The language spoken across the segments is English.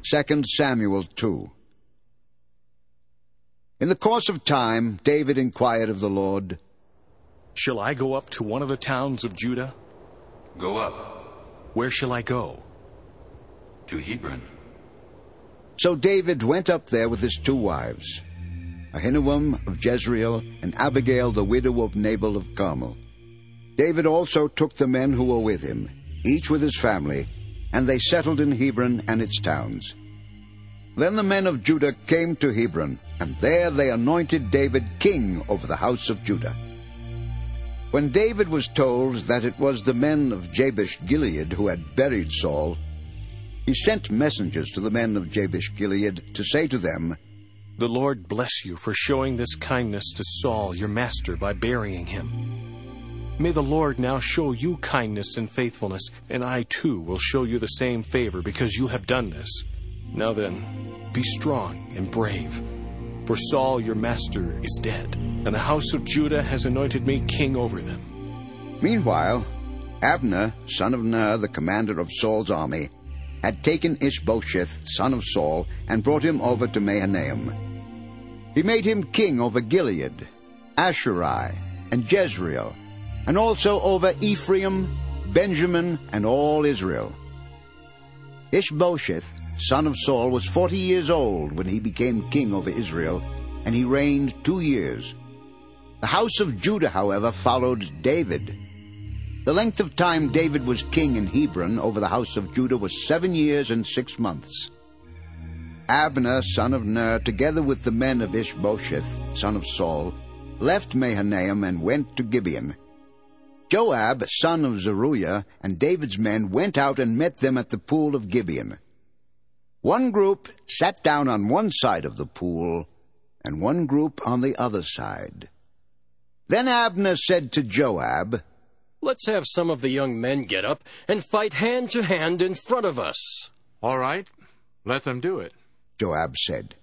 2 Samuel 2. In the course of time, David inquired of the Lord, "Shall I go up to one of the towns of Judah? Go up Where shall I go?" to Hebron. So David went up there with his 2 wives, Ahinoam of Jezreel and Abigail the widow of Nabal of Carmel. David also took the men who were with him, each with his family, and they settled in Hebron and its towns. Then the men of Judah came to Hebron, and there they anointed David king over the house of Judah. When David was told that it was the men of Jabesh-Gilead who had buried Saul, he sent messengers to the men of Jabesh-Gilead to say to them, "The Lord bless you for showing this kindness to Saul, your master, by burying him. May the Lord now show you kindness and faithfulness, and I too will show you the same favor because you have done this. Now then, be strong and brave, for Saul, your master, is dead, and the house of Judah has anointed me king over them." Meanwhile, Abner, son of Ner, the commander of Saul's army, had taken Ishbosheth, son of Saul, and brought him over to Mahanaim. He made him king over Gilead, Asherai, and Jezreel, and also over Ephraim, Benjamin, and all Israel. Ishbosheth, son of Saul, was 40 years old when he became king over Israel, and he reigned 2 years. The house of Judah, however, followed David. The length of time David was king in Hebron over the house of Judah was 7 years and 6 months. Abner, son of Ner, together with the men of Ishbosheth, son of Saul, left Mahanaim and went to Gibeon. Joab, son of Zeruiah, and David's men went out and met them at the pool of Gibeon. One group sat down on one side of the pool, and one group on the other side. Then Abner said to Joab, "Let's have some of the young men get up and fight hand to hand in front of us." "All right, let them do it," Joab said.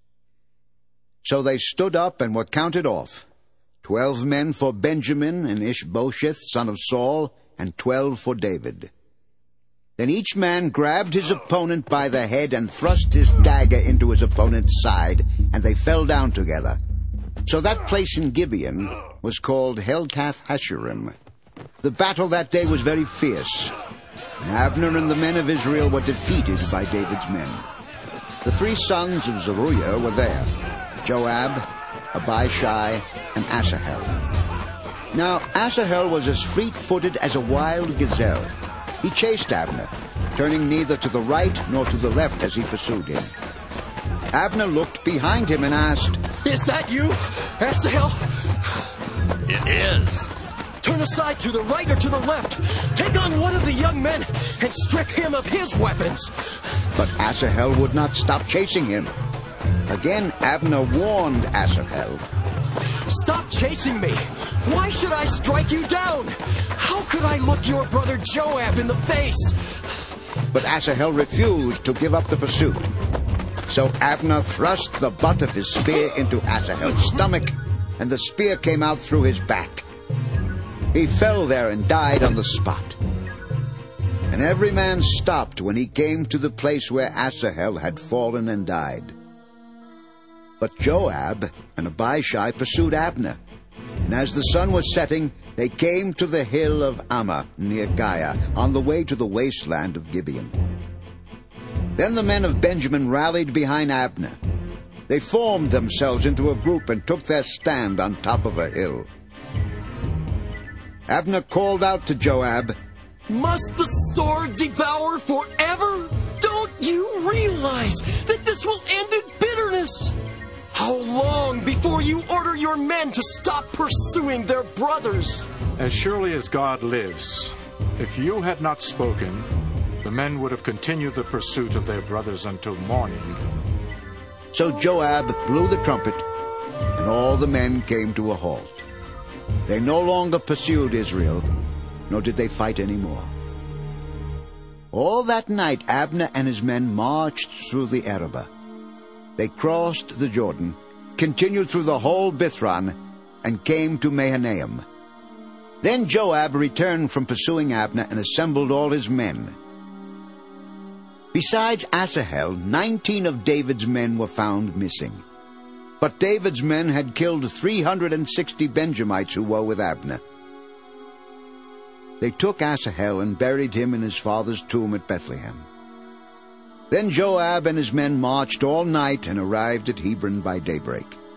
So they stood up and were counted off, 12 men for Benjamin and Ishbosheth, son of Saul, and 12 for David. Then each man grabbed his opponent by the head and thrust his dagger into his opponent's side, and they fell down together. So that place in Gibeon was called Helkath-Hashurim. The battle that day was very fierce, and Abner and the men of Israel were defeated by David's men. The 3 sons of Zeruiah were there, Joab, Abishai, and Asahel. Now Asahel was as fleet-footed as a wild gazelle. He chased Abner, turning neither to the right nor to the left as he pursued him. Abner looked behind him and asked, "Is that you, Asahel?" "It is." "Turn aside to the right or to the left. Take on one of the young men and strip him of his weapons." But Asahel would not stop chasing him. Again Abner warned Asahel, "Stop chasing me. Why should I strike you down? How could I look your brother Joab in the face?" But Asahel refused to give up the pursuit. So Abner thrust the butt of his spear into Asahel's stomach, and the spear came out through his back. He fell there and died on the spot. And every man stopped when he came to the place where Asahel had fallen and died. But Joab and Abishai pursued Abner, and as the sun was setting, they came to the hill of Ammah near Giah, on the way to the wasteland of Gibeon. Then the men of Benjamin rallied behind Abner. They formed themselves into a group and took their stand on top of a hill. Abner called out to Joab, "Must the sword devour forever? Don't you realize that this will end in bitterness? How long before you order your men to stop pursuing their brothers?" "As surely as God lives, if you had not spoken, the men would have continued the pursuit of their brothers until morning." So Joab blew the trumpet, and all the men came to a halt. They no longer pursued Israel, nor did they fight any more. All that night Abner and his men marched through the Arabah. They crossed the Jordan, continued through the whole Bithron, and came to Mahanaim. Then Joab returned from pursuing Abner and assembled all his men. Besides Asahel, 19 of David's men were found missing. But David's men had killed 360 Benjamites who were with Abner. They took Asahel and buried him in his father's tomb at Bethlehem. Then Joab and his men marched all night and arrived at Hebron by daybreak.